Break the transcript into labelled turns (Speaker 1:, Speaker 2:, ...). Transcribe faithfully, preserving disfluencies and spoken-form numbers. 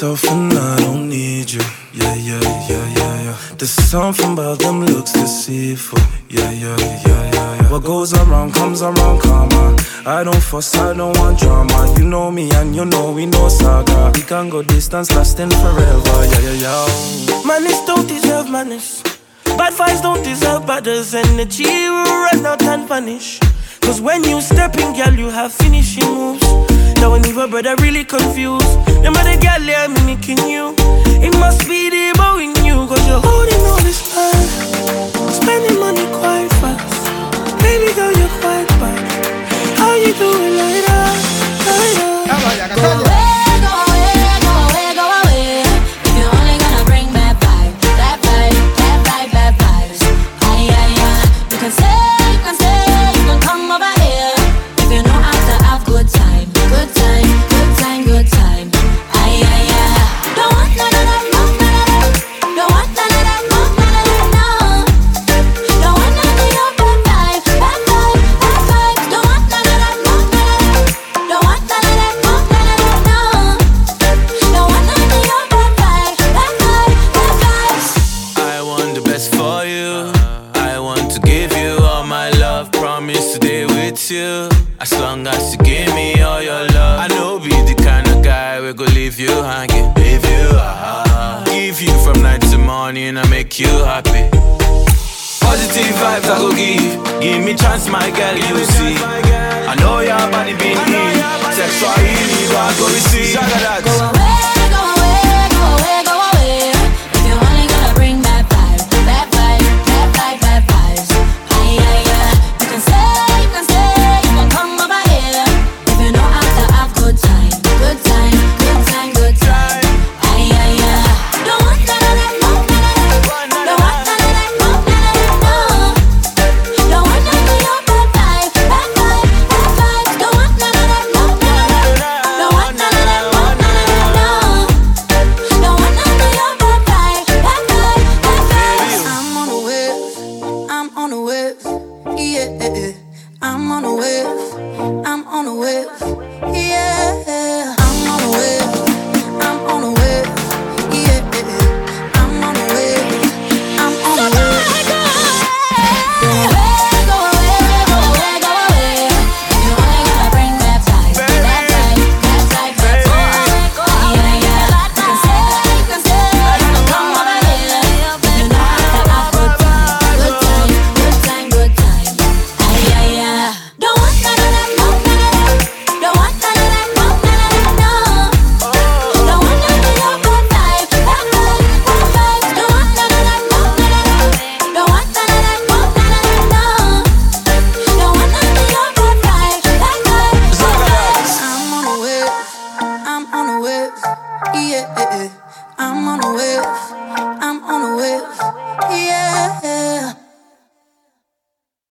Speaker 1: myself and I don't need you. Yeah, yeah, yeah, yeah, yeah. There's something about them looks deceitful. Yeah, yeah, yeah, yeah, yeah. What goes around comes around, come on. I don't fuss, I don't want drama. You know me and you know we know saga. We can go distance lasting forever. Yeah, yeah, yeah. Manners don't deserve manners. Bad vibes don't deserve badders. Energy will run out and vanish. Cause when you step in, girl, you have finishing moves. Now when you brother really confused. Them other girl, they're mimicking you. It must be the bow in you. Cause you're holding all this time, spending money quite fast. Baby girl, you're quite bad. How you doing like that? Like that? Go away, go away, go away, go away. If you're only gonna bring bad vibes, bad vibes, bad vibes, bad vibes. Ay, ay, ay. You can say, you can say, you can come over here. If you know how to have good time, good time, good time, good time. Ay, ay, ay. Don't want none of that, no, none of that. Don't want none of that, no, none of that, no. Don't want none of your bad vibes, bad vibes, bad vibes. Don't want none of that, no, none of that. Don't want none of that, no, none of that, no. Don't want none of your bad vibes, bad vibes, bad vibes.
Speaker 2: I want the best for you. I want to give you all my love. Promise to stay with you as long as you give me all your love. I know be the kind of guy we go leave you hanging, leave you, ah, give you from night to morning and make you happy. Positive vibes I go give, give me chance, my girl, you will see. I know your body being need, sexual healing, I go receive.
Speaker 1: Go away, go away, go away, go away. If you're only gonna bring bad vibes, bad vibes, bad vibes, bad vibes. Ay, ay, ay. You can say, you can say, you can come over here. If you know how to have good time, good time, good time, good time. Ay, ay, ay. Don't want none of that, no, none of that. Don't want none of that, no, none of that, no. Don't want none of your bad vibes, bad vibes, bad vibes. Don't want none of that, no, none of that. Don't want none of that, no, none of that, no. Don't want none of your bad vibes, bad vibes, bad vibes.
Speaker 3: I'm on a wave, I'm on a wave, yeah. I'm on a wave, I'm on a wave, yeah. I'm on a wave, I'm on a wave, yeah. I'm on a wave, I'm on a wave. Go away, go away, go away, go away. If you only gonna bring bad vibes, bad vibes, bad vibes, bad vibes. Go away, yeah, yeah. You can say, you can say, you can come over here. You know how to have good time, good time, good time, good time. Ay, ay, ay. Don't want none of that, no, none of that. Don't want none of that, no, none of that, no. Don't want none of your bad vibes, bad vibes, bad vibes. Don't want none of that, no, none of that. Don't want none of that, no, none of that, no. Don't want none of your bad vibes, bad vibes, bad vibes. I'm on a wave, I'm on a wave, yeah. I'm on a wave, I'm on a wave.